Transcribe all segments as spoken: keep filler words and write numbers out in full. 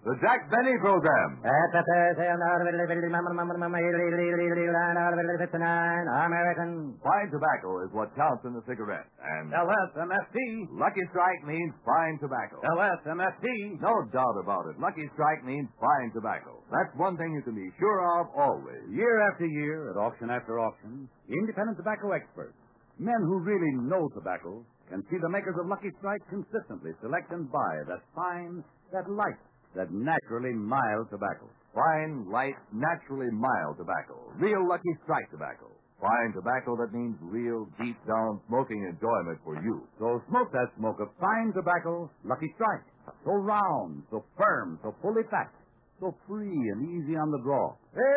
The Jack Benny Program. American. Fine tobacco is what counts in the cigarette. And L S M F T. Lucky Strike means fine tobacco. L S M F T. No doubt about it. Lucky Strike means fine tobacco. That's one thing you can be sure of always. Year after year, at auction after auction, independent tobacco experts, men who really know tobacco, can see the makers of Lucky Strike consistently select and buy that fine, that light, that naturally mild tobacco. Fine, light, naturally mild tobacco. Real Lucky Strike tobacco. Fine tobacco that means real, deep-down smoking enjoyment for you. So smoke that smoke of fine tobacco, Lucky Strike. So round, so firm, so fully packed, so free and easy on the draw.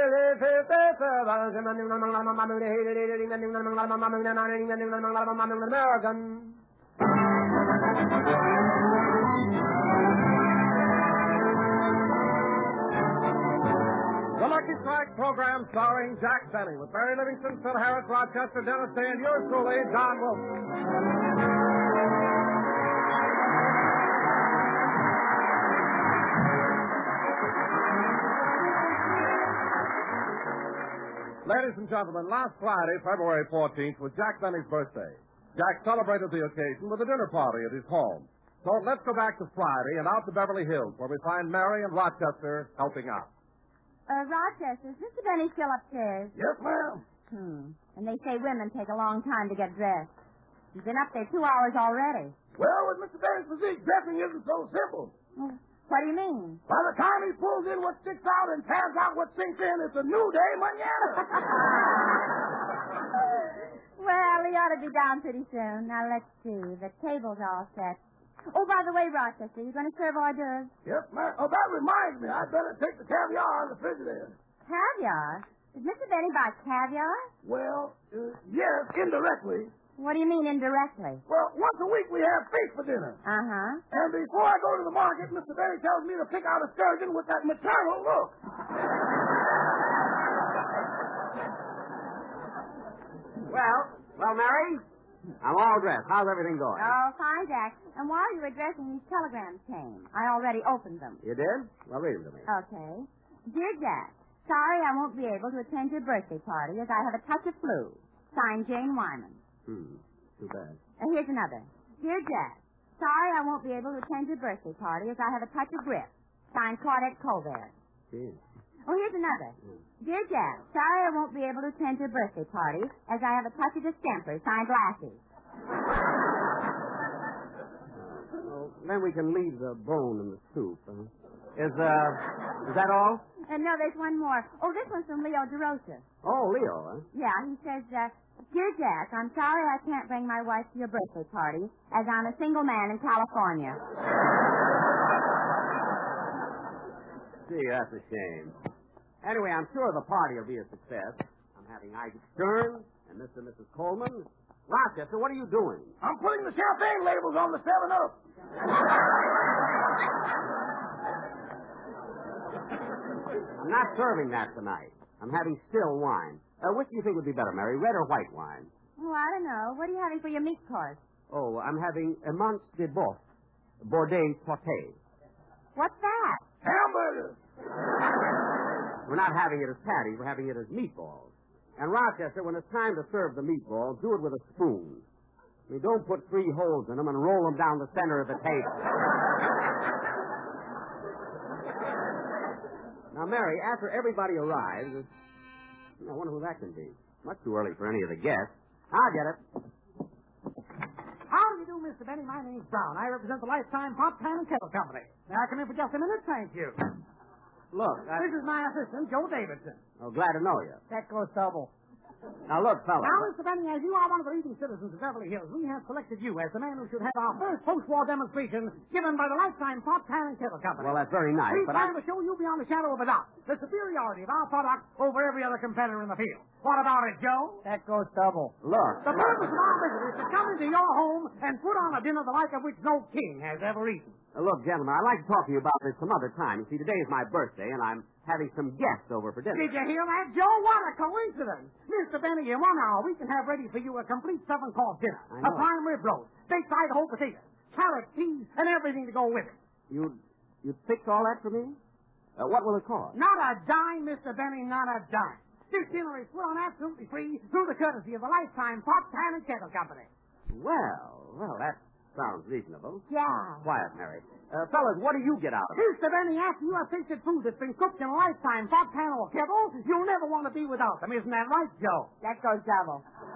American. The Lucky Strike program starring Jack Benny with Barry Livingston, Phil Harris, Rochester, Dennis Day, and yours truly, John Wilson. Ladies and gentlemen, last Friday, February fourteenth, was Jack Benny's birthday. Jack celebrated the occasion with a dinner party at his home. So let's go back to Friday and out to Beverly Hills, where we find Mary and Rochester helping out. Uh, Rochester, is Mister Benny still upstairs? Yes, ma'am. Hmm. And they say women take a long time to get dressed. You've been up there two hours already. Well, with Mister Benny's physique, dressing isn't so simple. Well, what do you mean? By the time he pulls in what sticks out and tears out what sinks in, it's a new day manana. Well, he ought to be down pretty soon. Now, let's see. The table's all set. Oh, by the way, Rochester, you going to serve hors d'oeuvres? Yes, ma'am. Oh, that reminds me. I'd better take the caviar out of the refrigerator. Caviar? Did Mister Benny buy caviar? Well, uh, yes, indirectly. What do you mean indirectly? Well, once a week we have fish for dinner. Uh-huh. And before I go to the market, Mister Benny tells me to pick out a sturgeon with that maternal look. Well, well, Mary, I'm all dressed. How's everything going? Oh, fine, Jack. And while you were dressing, these telegrams came. I already opened them. You did? Well, read them to me. Okay. Dear Jack, sorry I won't be able to attend your birthday party as I have a touch of flu. Signed, Jane Wyman. Hmm. Too bad. And here's another. Dear Jack, sorry I won't be able to attend your birthday party as I have a touch of grip. Signed, Claudette Colbert. Gee. Oh, here's another. Hmm. Dear Jack, sorry I won't be able to attend your birthday party as I have a touch of distemper. Signed, Lassie. Well, then we can leave the bone in the soup. Huh? Is, uh, is that all? Uh, no, there's one more. Oh, this one's from Leo DeRosa. Oh, Leo, huh? Yeah, he says, uh, Dear Jack, I'm sorry I can't bring my wife to your birthday party as I'm a single man in California. Gee, that's a shame. Anyway, I'm sure the party will be a success. I'm having Isaac Stern and Mister and Missus Coleman. Rochester, what are you doing? I'm putting the champagne labels on the seven up. I'm not serving that tonight. I'm having still wine. Uh, which do you think would be better, Mary, red or white wine? Oh, I don't know. What are you having for your meat course? Oh, I'm having a Mance de Boeuf, Bourdain sauté. What's that? Hamburgers. We're not having it as patties. We're having it as meatballs. And, Rochester, when it's time to serve the meatballs, do it with a spoon. I mean, don't put three holes in them and roll them down the center of the table. Now, Mary, after everybody arrives, I wonder who that can be. Much too early for any of the guests. I'll get it. How do you do, Mister Benny? My name's Brown. I represent the Lifetime Pop Pan and Kettle Company. May I come in for just a minute? Thank you. Look, I... This is my assistant, Joe Davidson. Oh, glad to know you. That goes double. Now, look, fella. Now, Mister Benny, as you are one of the leading citizens of Beverly Hills, we have selected you as the man who should have our first post-war demonstration given by the Lifetime Pop Pan and Kettle Company. Well, that's very nice, we but plan I... to show you beyond a shadow of a doubt the superiority of our product over every other competitor in the field. What about it, Joe? That goes double. Look. The purpose of our visit is to come into your home and put on a dinner the like of which no king has ever eaten. Uh, look, gentlemen, I'd like to talk to you about this some other time. You see, today is my birthday, and I'm having some guests over for dinner. Did you hear that, Joe? What a coincidence. Mister Benny, in one hour, we can have ready for you a complete seven-course dinner. I know. A prime rib roast, baked Idaho potatoes, carrots, peas, and everything to go with it. You'd, You'd fix all that for me? Uh, what will it cost? Not a dime, Mister Benny, not a dime. This dinner is put on absolutely free through the courtesy of the Lifetime Pot, Pan, and Kettle Company. Well, well, that sounds reasonable. Yeah. Quiet, Mary. Uh, fellas, what do you get out of it? Mister Benny, after you have tasted food that's been cooked in a Lifetime Pot, Pan, or Kettle, you'll never want to be without them. Isn't that right, Joe? That goes double.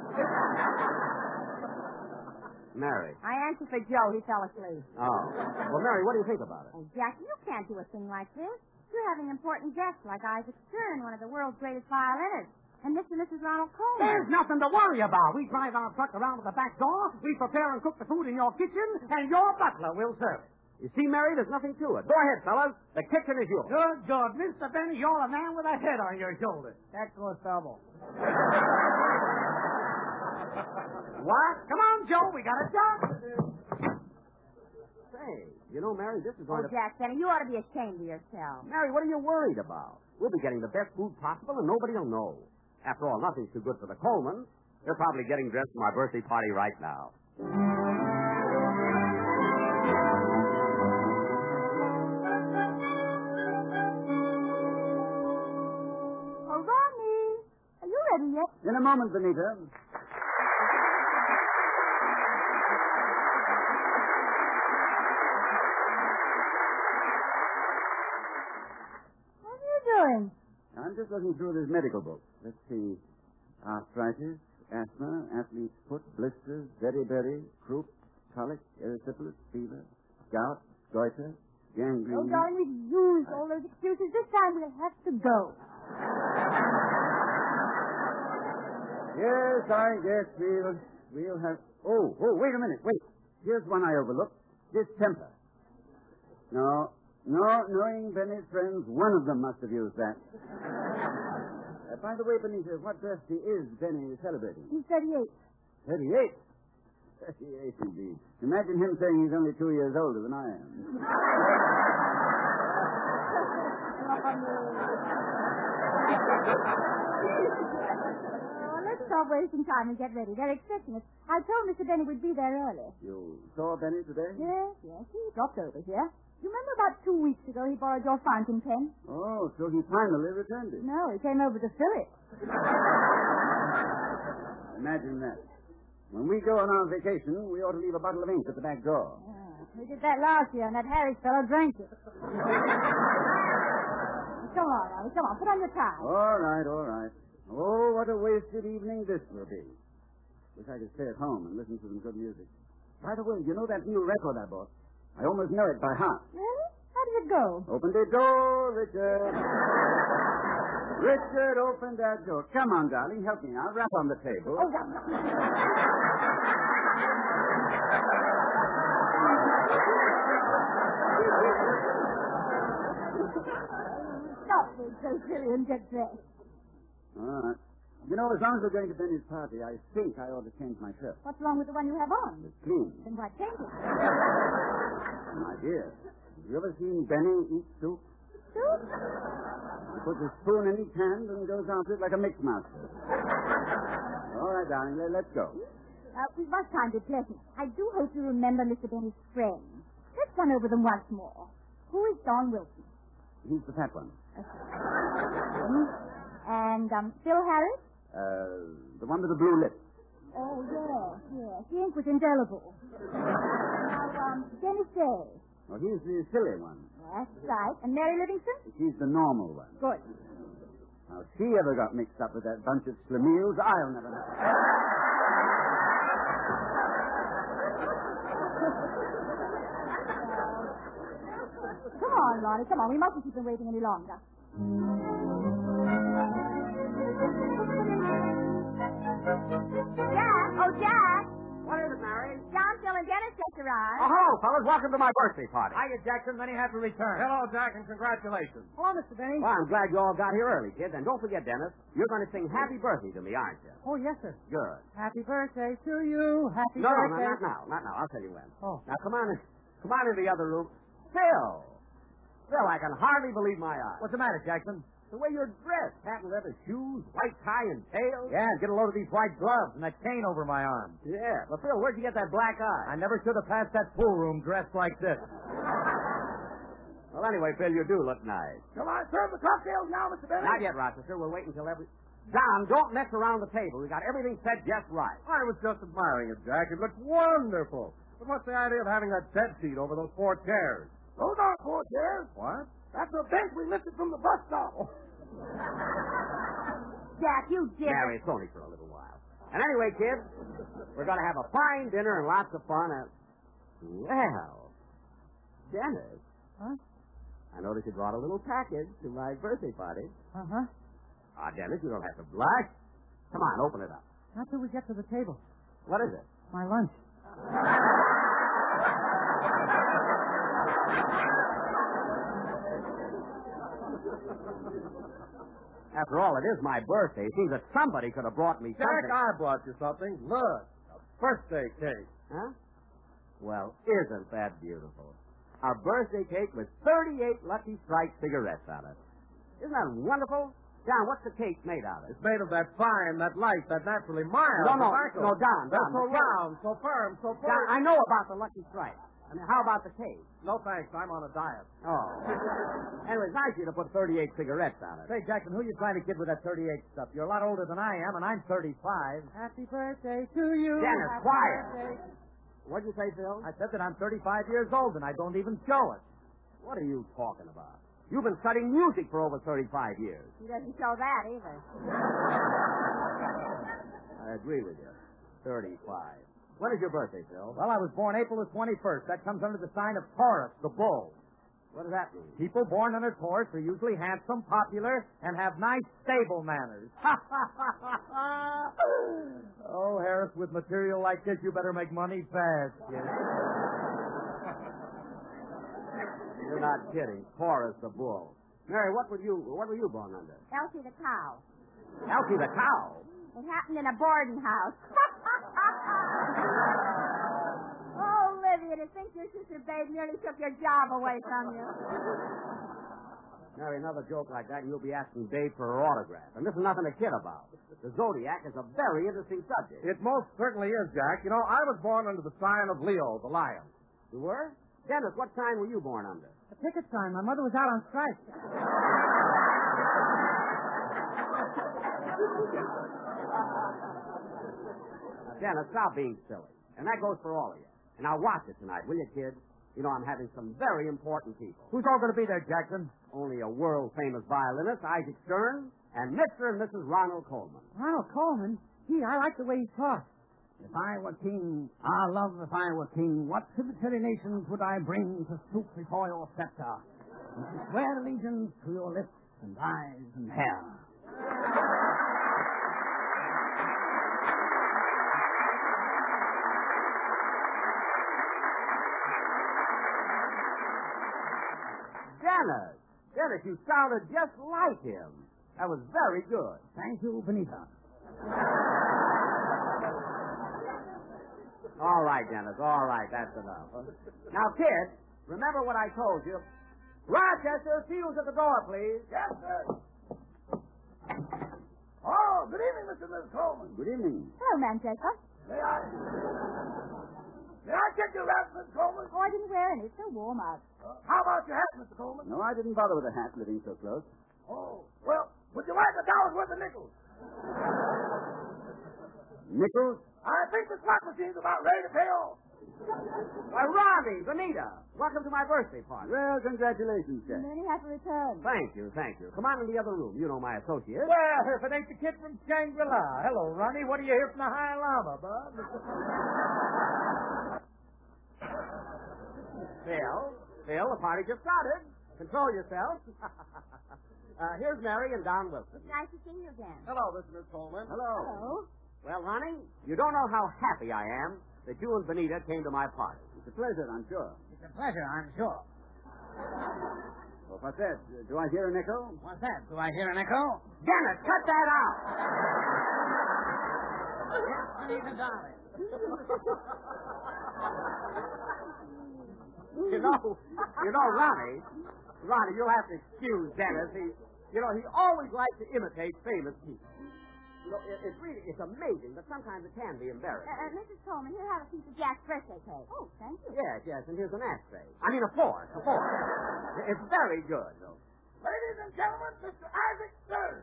Mary. I answered for Joe. He fell asleep. Oh. Well, Mary, what do you think about it? Oh, Jack, you can't do a thing like this. You're having important guests like Isaac Stern, one of the world's greatest violinists, and Mister and Missus Ronald Coleman. There's nothing to worry about. We drive our truck around to the back door, we prepare and cook the food in your kitchen, and your butler will serve it. You see, Mary, there's nothing to it. Go ahead, fellas. The kitchen is yours. Good, good. Mister Benny, you're a man with a head on your shoulders. That goes double. What? Come on, Joe. We got a job to do. Say, you know, Mary, this is going Oh, to... Jack Benny, you ought to be ashamed of yourself. Mary, what are you worried about? We'll be getting the best food possible, and nobody will know. After all, nothing's too good for the Colemans. They're probably getting dressed for my birthday party right now. Oh, Ronnie, are you ready yet? In a moment, Benita. What are you doing? I'm just looking through this medical book. Let's see. Arthritis, asthma, athlete's foot, blisters, beriberi, croup, colic, erysipelas, fever, gout, goiter, gangrene. Oh, darling, we've used all those excuses. This time we'll have to go. Yes, I guess we'll, we'll have... Oh, oh, wait a minute, wait. Here's one I overlooked. Distemper. No, no, knowing Benny's friends, one of them must have used that. Uh, by the way, Benita, what birthday is Benny celebrating? He's thirty-eight. Thirty-eight. Thirty-eight, indeed. Imagine him saying he's only two years older than I am. Oh, let's stop wasting time and get ready. They're expecting us. I told Mister Benny we'd be there early. You saw Benny today? Yes, yes. He dropped over here. You remember about two weeks ago he borrowed your fountain pen? Oh, so he finally returned it. No, he came over to fill it. Imagine that. When we go on our vacation, we ought to leave a bottle of ink at the back door. Yeah, we did that last year, and that Harris fellow drank it. Come on, Ollie, come on. Put on your tie. All right, all right. Oh, what a wasted evening this will be. Wish I could stay at home and listen to some good music. By the way, you know that new record I bought? I almost know it by heart. Really? How did it go? Open the door, Richard. Richard, open that door. Come on, darling, help me now. Rap on the table. Oh, no, no. Stop being so silly and get dressed. All right. You know, as long as we're going to Benny's party, I think I ought to change my shirt. What's wrong with the one you have on? It's clean. Then why change it? My dear, have you ever seen Benny eat soup? Soup? He puts a spoon in each hand and goes after it like a mix master. All right, darling, let, let's go. Uh, we must try and be pleasant. I do hope you remember Mister Benny's friends. Let's run over them once more. Who is Don Wilson? He's the fat one. And, um, Phil Harris? Uh, the one with the blue lips. Oh, yes, yes. The ink was indelible. Now, um, Dennis Day. Well, he's the silly one. That's right. And Mary Livingston? She's the normal one. Good. How she ever got mixed up with that bunch of schlemiels, I'll never know. Come on, Ronnie, come on. We mustn't keep them waiting any longer. Jack! Oh, Jack! What is it, Mary? John, Phil, and Dennis just arrived. Oh, hello, fellas. Welcome to my birthday party. Hiya, Jackson. Many happy returns. Hello, Jack, and congratulations. Hello, Mister Benny. Well, I'm glad you all got here early, kids. And don't forget, Dennis, you're going to sing Happy Birthday to me, aren't you? Oh, yes, sir. Good. Happy birthday to you. Happy No, no, no, birthday. not now. Not now. I'll tell you when. Oh. Now, come on in. Come on in the other room. Phil. Phil, I can hardly believe my eyes. What's the matter, Jackson? The way you're dressed. Patent leather shoes, white tie and tails. Yeah, get a load of these white gloves and that chain over my arm. Yeah. But, Phil, where'd you get that black eye? I never should have passed that pool room dressed like this. Well, anyway, Phil, you do look nice. Shall I serve the cocktails now, Mister Benny? Not yet, Rochester. We'll wait until every... John, don't mess around the table. We got everything set just right. I was just admiring it, Jack. It looked wonderful. But what's the idea of having that bed seat over those four chairs? Those aren't four chairs. What? That's a bench we lifted from the bus stop. Jack, you did. Mary, it's only for a little while. And anyway, kids, we're going to have a fine dinner and lots of fun. And... Well, Dennis. Huh? I noticed you brought a little package to my birthday party. Uh-huh. Ah, Dennis, you don't have to blush. Come on, open it up. Not till we get to the table. What is it? My lunch. After all, it is my birthday. It seems that somebody could have brought me Jack, something. I brought you something. Look, a birthday cake. Huh? Well, isn't that beautiful? A birthday cake with thirty-eight Lucky Strike cigarettes on it. Isn't that wonderful? John, what's the cake made out of? It's made of that fine, that light, that naturally mild No, no, tobacco. no, Don, That's Don, so the cake- round, so firm, so firm. John, I know about the Lucky Strike. I mean, how about the cake? No thanks, I'm on a diet. Oh. Anyway, it's nice of you to put thirty-eight cigarettes on it. Say, Jackson, who are you trying to kid with that thirty-eight stuff? You're a lot older than I am, and I'm thirty-five. Happy birthday to you. Dennis, Happy quiet. birthday. What'd you say, Phil? I said that I'm thirty-five years old, and I don't even show it. What are you talking about? You've been studying music for over thirty-five years. He doesn't show that either. I agree with you. thirty-five. When is your birthday, Phil? Well, I was born April the twenty-first. That comes under the sign of Taurus, the bull. What does that mean? People born under Taurus are usually handsome, popular, and have nice, stable manners. Oh, Harris, with material like this, you better make money fast, kid. You're not kidding. Taurus the bull. Mary, what were you what were you born under? Elsie the cow. Elsie the cow. It happened in a boarding house. Oh, Olivia, to think your sister Babe nearly took your job away from you. Mary, another joke like that, and you'll be asking Dave for her autograph. And this is nothing to kid about. The Zodiac is a very interesting subject. It most certainly is, Jack. You know, I was born under the sign of Leo, the lion. You were? Dennis, what sign were you born under? A ticket sign. My mother was out on strike. Now, Dennis, stop being silly. And that goes for all of you. And now watch it tonight, will you, kid? You know, I'm having some very important people. Who's all going to be there, Jackson? Only a world-famous violinist, Isaac Stern, and Mister and Missus Ronald Coleman. Ronald Coleman? Gee, I like the way he talks. If I were king, ah, love, if I were king, what tributary nations would I bring to stoop before your scepter, and to swear allegiance to your lips and eyes and hair? Dennis! Dennis, you sounded just like him. That was very good. Thank you, Benita. All right, Dennis, all right, that's enough. Now, kid, remember what I told you. Rochester, see who's at the door, please. Yes, sir. Oh, good evening, Mister and Missus Coleman. Good evening. Hello, Manchester. May I... May I get your wrap, Mister Coleman? Oh, I didn't wear any. It's so warm out. Uh, how about your hat, Mister Coleman? No, I didn't bother with a hat living so close. Oh, well, would you like a dollar's worth of nickels? Nichols? I think the slot machine's about ready to pay off. Why, Robbie, Benita, welcome to my birthday party. Well, congratulations, Jack. Many have to return. Thank you, thank you. Come on in the other room. You know my associate. Well, if it ain't the kid from Shangri-La. Hello, Ronnie. What do you hear from the High Lama, bud? Phil, Phil, the party just started. Control yourself. uh, here's Mary and Don Wilson. It's nice to see you again. Hello, Mister Coleman. Hello. Hello. Well, Ronnie, you don't know how happy I am that you and Benita came to my party. It's a pleasure, I'm sure. It's a pleasure, I'm sure. Well, what's that? Do I hear a nickel? What's that? Do I hear an echo? Dennis, cut that out. Honey, the darling. You know, you know, Ronnie, Ronnie, you'll have to excuse Dennis. He, you know, he always likes to imitate famous people. You know, it, it's really, it's amazing, but sometimes it can be embarrassing. Uh, uh, Missus Coleman, here, have a piece of Jack's birthday cake. Oh, thank you. Yes, yes, and here's an ashtray. I mean, a fork, a fork. It's very good, though. Ladies and gentlemen, Mister Isaac Stern.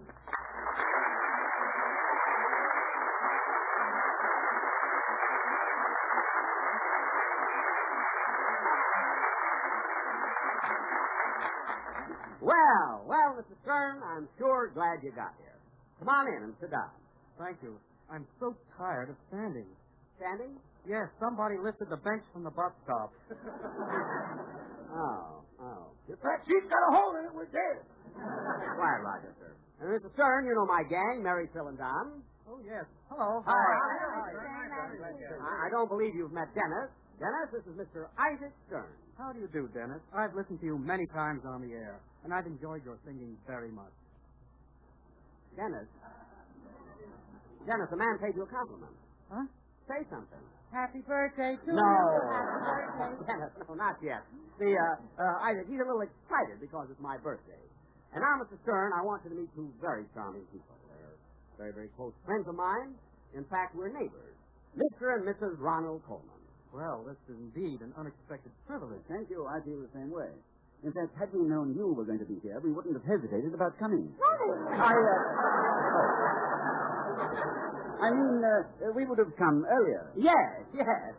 Well, well, Mister Stern, I'm sure glad you got here. Come on in and sit down. Thank you. I'm so tired of standing. Standing? Yes, somebody lifted the bench from the bus stop. Oh, oh. If that sheet's got a hole in it, we're dead. Quiet, Roger, sir. And Mister Stern, you know my gang, Mary, Phil, and Don. Oh, yes. Hello. Hi. Hi. I, I don't believe you've met Dennis. Dennis, this is Mister Isaac Stern. How do you do, Dennis? I've listened to you many times on the air, and I've enjoyed your singing very much. Dennis? Dennis, a man paid you a compliment. Huh? Say something. Happy birthday to No. Happy birthday. Dennis, no, not yet. See, uh, uh, Isaac, he's a little excited because it's my birthday. And now, Mister Stern, I want you to meet two very charming people. They're very, very close friends of mine. In fact, we're neighbors. Mister and Missus Ronald Coleman. Well, this is indeed an unexpected privilege. Thank you. I feel the same way. In fact, had we known you were going to be here, we wouldn't have hesitated about coming. I, uh... I mean, uh, we would have come earlier. Yes, yes.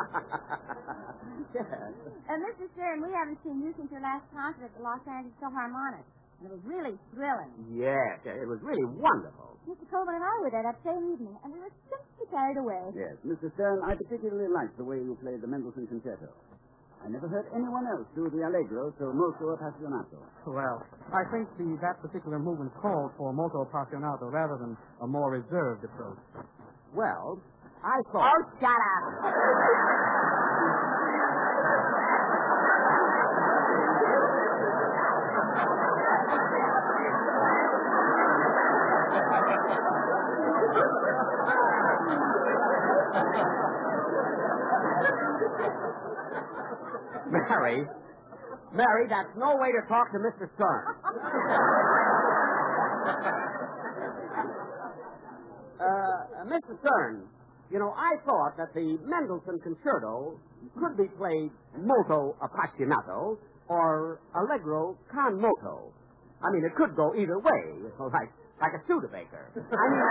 yes. Uh, Mister Stern, we haven't seen you since your last concert at the Los Angeles Philharmonic. And it was really thrilling. Yes, it was really wonderful. Mister Coleman and I were there that same evening, and we were simply carried away. Yes, Mister Stern, I particularly liked the way you played the Mendelssohn Concerto. I never heard anyone else do the Allegro so molto appassionato. Well, I think the, that particular movement called for molto appassionato rather than a more reserved approach. Well, I thought... Oh, shut up. Mary, Mary, that's no way to talk to Mister Stern. uh, Mister Stern, you know, I thought that the Mendelssohn Concerto could be played molto appassionato or allegro con moto. I mean, it could go either way, you know, like, like a Studebaker. I mean...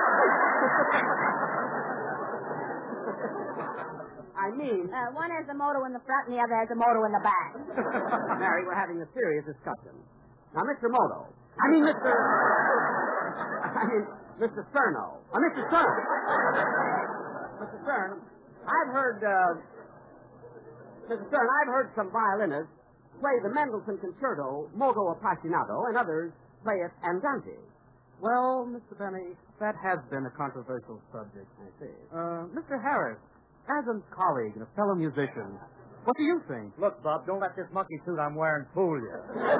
I mean... Uh, one has a moto in the front and the other has a moto in the back. Mary, we're having a serious discussion. Now, Mister Moto. I mean, Mister I mean, Mister Sterno. Uh, Mister Stern. Mister Stern, I've heard, uh... Mister Stern, I've heard some violinists play the Mendelssohn Concerto molto appassionato and others play it andante. Well, Mister Benny, that has been a controversial subject. I see. Uh, Mister Harris, as a colleague and a fellow musician, what do you think? Look, Bob, don't let this monkey suit I'm wearing fool you.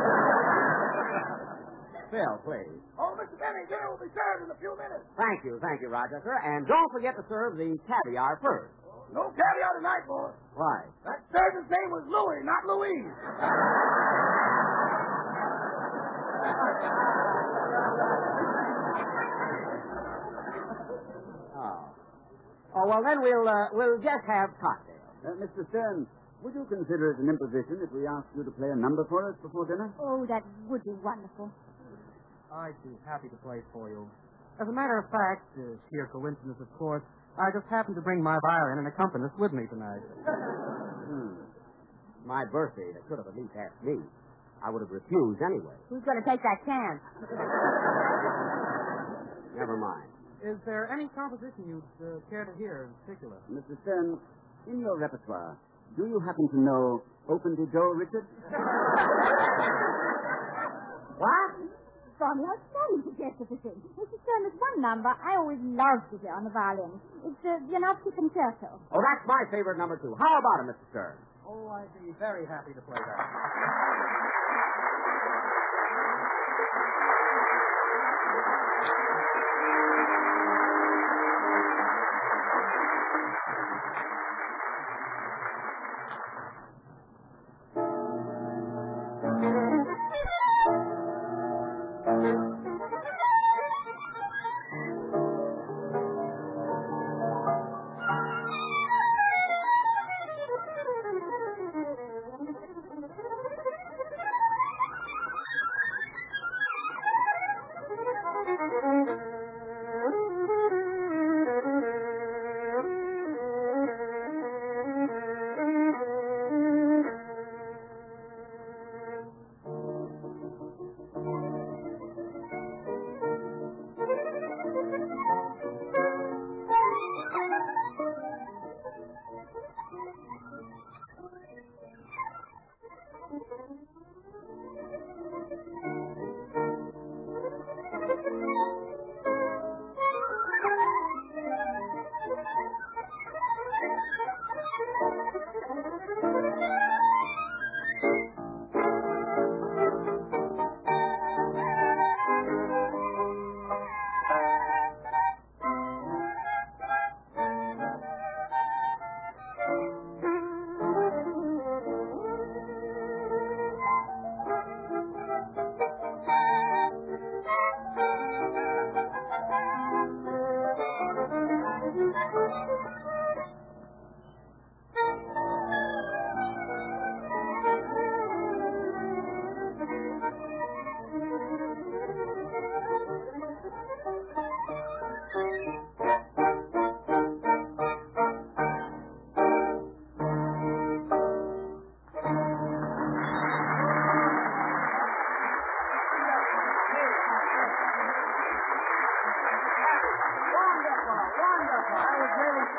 Phil, please. Oh, Mister Benny, dinner will be served in a few minutes. Thank you, thank you, Rochester. And don't forget to serve the caviar first. No caviar tonight, boys. Why? That servant's name was Louis, not Louise. Oh. Oh, well, then we'll, uh, we'll just have cocktails. Uh, Mister Stern, would you consider it an imposition if we asked you to play a number for us before dinner? Oh, that would be wonderful. I'd be happy to play for you. As a matter of fact, uh, sheer coincidence, of course, I just happened to bring my violin and accompanist with me tonight. Hmm. My birthday, they could have at least asked me. I would have refused anyway. Who's going to take that chance? Never mind. Is there any composition you'd uh, care to hear in particular? Mister Stern, in your repertoire, do you happen to know Open the Door, Richard? What? Bonnie, how standing suggested to sing. Mister Stern, there's one number I always love to hear on the violin. It's the Janowski Concerto. Oh, that's my favorite number, too. How about it, Mister Stern? Oh, I'd be very happy to play that.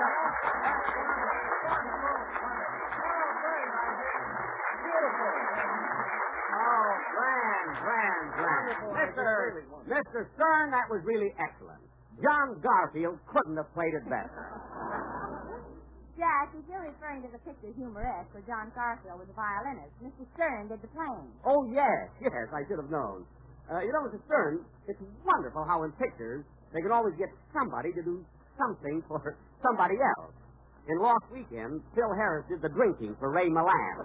Oh, grand, grand, grand. Mister Mister Stern, that was really excellent. John Garfield couldn't have played it better. Jack, if you're referring to the picture Humoresque where John Garfield was a violinist, Mister Stern did the playing. Oh, yes, yes, I should have known. Uh, you know, Mister Stern, it's wonderful how in pictures they can always get somebody to do something for somebody else. In Lost Weekend, Phil Harris did the drinking for Ray Milland.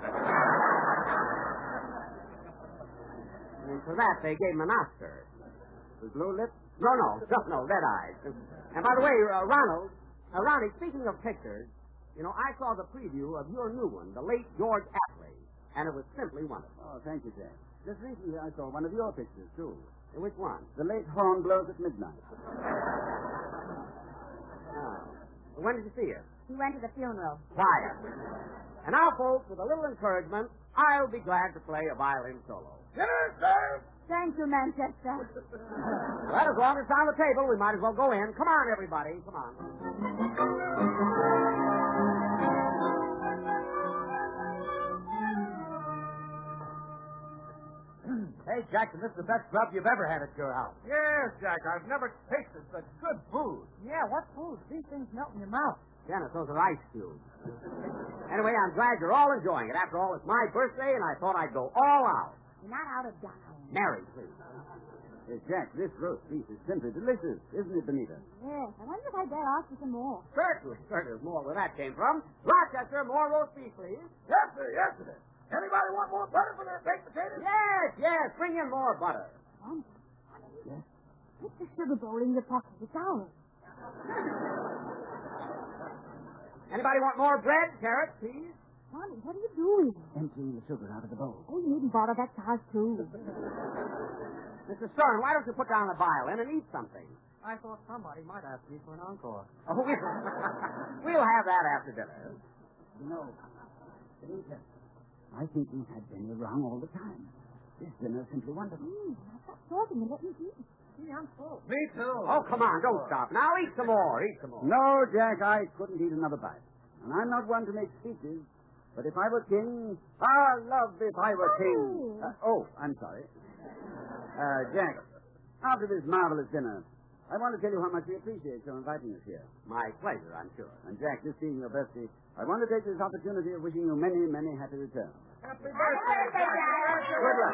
And for that, they gave him an Oscar. With blue lips? No, no, no, no, red eyes. And by the way, uh, Ronald, uh, Ronnie, speaking of pictures, you know, I saw the preview of your new one, the late George Apley, and it was simply wonderful. Oh, thank you, Jack. Just recently I saw one of your pictures, too. Uh, Which one? The late horn blows at midnight. Oh. When did you see it? He went to the funeral. Quiet. And now, folks, with a little encouragement, I'll be glad to play a violin solo. Dinner, sir. Thank you, Manchester. Well, as long as it's on the table, we might as well go in. Come on, everybody. Come on. Hey, Jackson, this is the best grub you've ever had at your house. Yes, Jack, I've never tasted such good food. Yeah, what food? These things melt in your mouth. Dennis, those are ice cubes. Anyway, I'm glad you're all enjoying it. After all, it's my birthday, and I thought I'd go all out. You're not out of dime. Mary, please. Hey, Jack, this roast beef is simply delicious, isn't it, Benita? Yes, I wonder if I dare ask you some more. Certainly, certainly. More where that came from. Rochester, more roast beef, please. Yes, sir. Yes, sir. Anybody want more butter for their baked potatoes? Yes, yes. Bring in more butter. Tom, yes. Put the sugar bowl in your pocket. It's ours. Anybody want more bread, carrots, please? Tommy, what are you doing? Emptying the sugar out of the bowl. Oh, you needn't bother. That's ours, too. Mister Stern, why don't you put down the violin and eat something? I thought somebody might ask me for an encore. Oh, we'll, we'll have that after dinner. You know, Benita, I think we've had dinner wrong all the time. This dinner is simply wonderful. Mm, now stop talking and let me eat. Gee, I'm full. Me too. Oh, come on, don't stop. Now eat some more. Eat some more. No, Jack, I couldn't eat another bite. And I'm not one to make speeches, but if I were king, ah, love if I were king. Uh, oh, I'm sorry. Uh, Jack, after this marvelous dinner, I want to tell you how much we appreciate your inviting us here. My pleasure, I'm sure. And Jack, this being your birthday, I want to take this opportunity of wishing you many, many happy returns. Happy birthday, Jack. Good luck.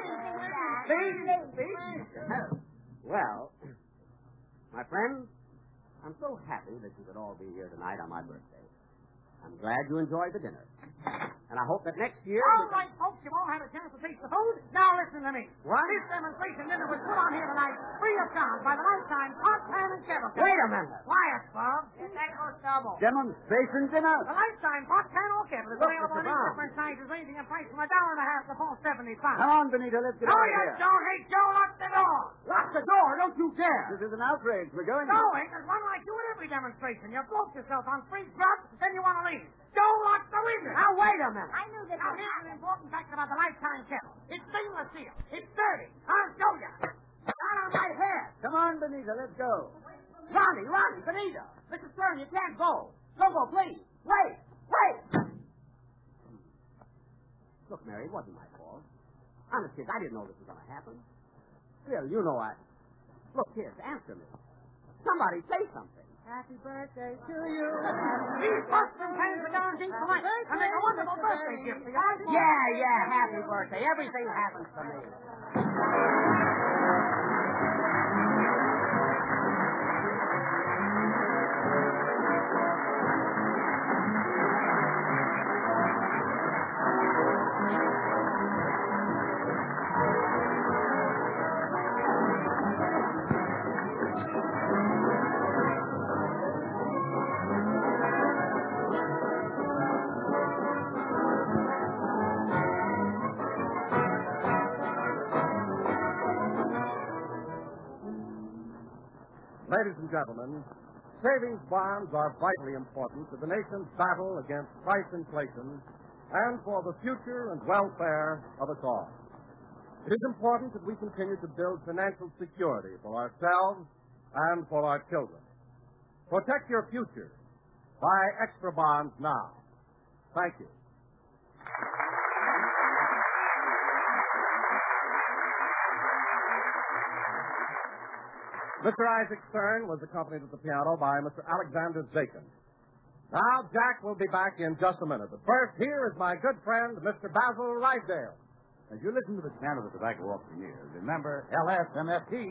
Well, my friends, I'm so happy that you could all be here tonight on my birthday. I'm glad you enjoyed the dinner. And I hope that next year... All right, folks, you've all had a chance to taste the food. Now listen to me. What? This demonstration dinner was put on here tonight free of charge by the Lifetime Pot Pan and Kettle Company. Wait a minute. Quiet, Bob. That goes double. Demonstration dinner? The Lifetime Pot Pan or Kettle is Look, available in Mister eight Brown. different sizes, ranging in price from a dollar and a half to four seventy-five. Come on, Benita, let's get No, out of you here. don't. Hey, Joe, lock the door. Lock the door. Don't you dare. This is an outrage. We're going. Going? There's one like you at every demonstration. You float yourself on free grub, then you want to leave. Don't lock the window. Now, wait a minute. I knew that. Now, here's an important fact about the Lifetime Kettle. It's stainless steel. It's dirty. I'll show you. Out of my head. Come on, Benita, let's go. Ronnie, Ronnie, Benita. Mister Stern, you can't go. Don't go, please. Wait. Wait. Look, Mary, it wasn't my fault. Honest, kids, I didn't know this was going to happen. Really, you know I... Look, kids, answer me. Somebody say something. Happy birthday to you. These Boston pans are darn deep tonight. I make a wonderful birthday gift for you. Yeah, yeah, happy birthday. Everything happens to me. Ladies and gentlemen, savings bonds are vitally important to the nation's battle against price inflation and for the future and welfare of us all. It is important that we continue to build financial security for ourselves and for our children. Protect your future Buy extra bonds now. Thank you. Mister Isaac Stern was accompanied at the piano by Mister Alexander Zakin. Now, Jack will be back in just a minute. But first, here is my good friend, Mister Basil Rydale. As you listen to the sound of the tobacco auctioneers, remember L S M F T.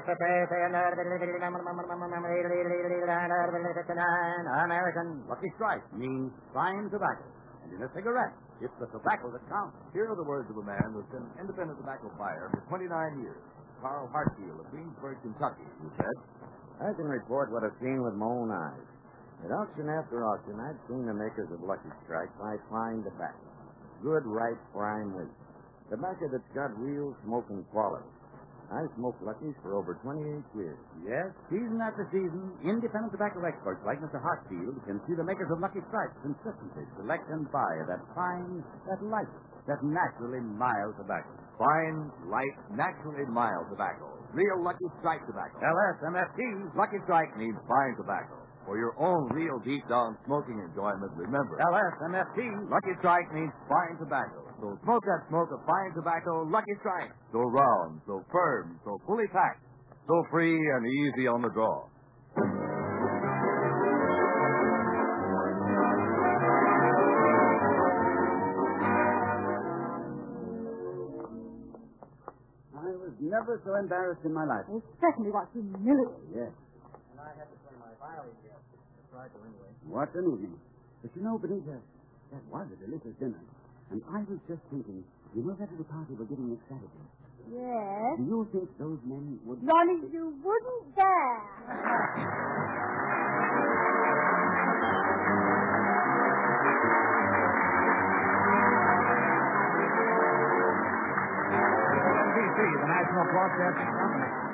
American Lucky Strike means fine tobacco. And in a cigarette, it's the tobacco that counts. Here are the words of a man who's been an independent tobacco buyer for twenty-nine years. Carl Hartfield of Greensburg, Kentucky, who said, I can report what I've seen with my own eyes. At auction after auction, I've seen the makers of Lucky Strike buy fine tobacco. Good, ripe, prime wheat. Tobacco that's got real smoking quality. I smoked Lucky's for over twenty-eight years. Yes, season after season, independent tobacco experts like Mister Hartfield can see the makers of Lucky Strike consistently select and buy that fine, that light, that naturally mild tobacco. Fine, light, naturally mild tobacco. Real Lucky Strike tobacco. L S M F T. Lucky Strike means fine tobacco. For your own real deep-down smoking enjoyment, remember. L S M F T. Lucky Strike means fine tobacco. So smoke that smoke of fine tobacco, Lucky Strike. So round, so firm, so fully packed, so free and easy on the draw. I was never so embarrassed in my life. It certainly was humiliating. Yes. And I had to play my violin here. Tried to anyway. What an evening. But you know, Benita, that was a delicious dinner. And I was just thinking, you know that little party we're giving next Saturday? Yes. Do you think those men would... Ronnie, you wouldn't dare. N B C, the National Broadcasting Company.